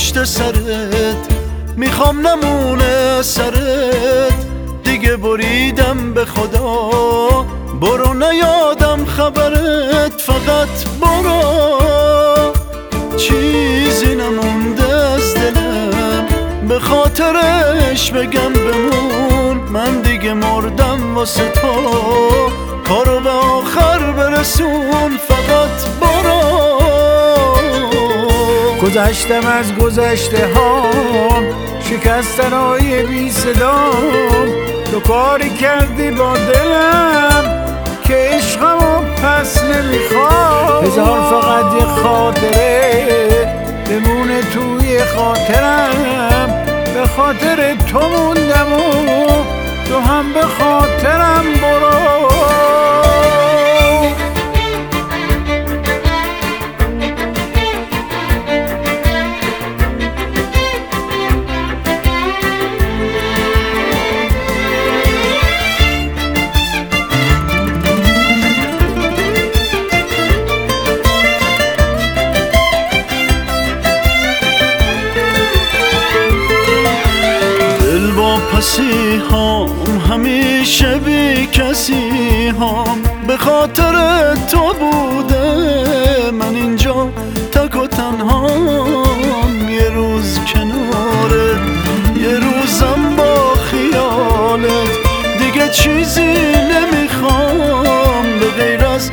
پشت سرت، میخوام نمونه سرت. دیگه بریدم به خدا، برو نیادم خبرت، فقط برو. چیزی نمونده از دلم به خاطرش بگم بمون. من دیگه مردم واسه تو، کارو به آخر برسون، فقط برو. گذشتم از گذشته هام، شکستنهای بی صدام. تو کاری کردی با دلم که عشقمو پس نمیخوام. هزار فقط یه خاطره بمونه توی خاطرم، به خاطر تو موندم و تو هم به خاطرم برو. پسی هام همیشه بی کسی هام، به خاطر تو بوده من اینجا تک و تنهام. یه روز کناره، یه روزم با خیالت، دیگه چیزی نمیخوام به غیر از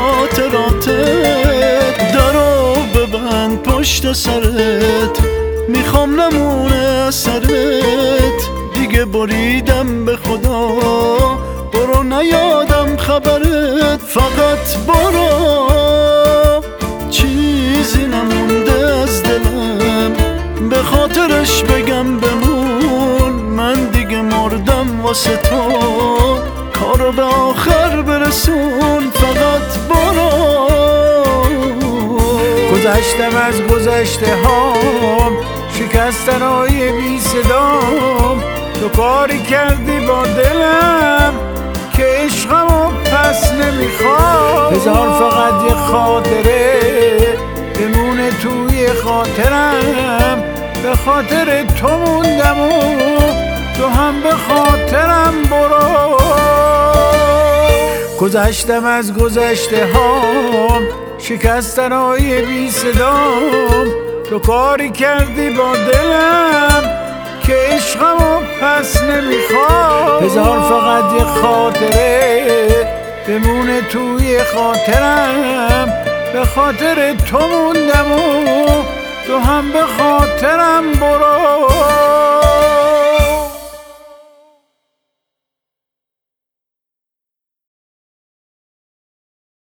خاطراتت. درو ببند پشت سرت، میخوام نمونه سرت. دیگه بریدم به خدا، برو نیادم خبرت، فقط برو. چیزی نمونده از دلم به خاطرش بگم بمون. من دیگه مردم واسه تو، کارو به آخر برسون، فقط برو. گذشتم از گذشته هام، شکستنهای بی صدام. تو کاری کردی با دلم که عشقمو پس نمیخوام. هزار فقط یه خاطره بمونه توی خاطرم، به خاطر تو موندم و تو هم به خاطرم برو. گذشتم از گذشته هام، شکستنهای بی صدام. تو کاری کردی با دلم که عشقمو پس نمیخوام. هزار فقط یه خاطره بمونه توی خاطرم، به خاطر تو موندم و تو هم به خاطرم برو.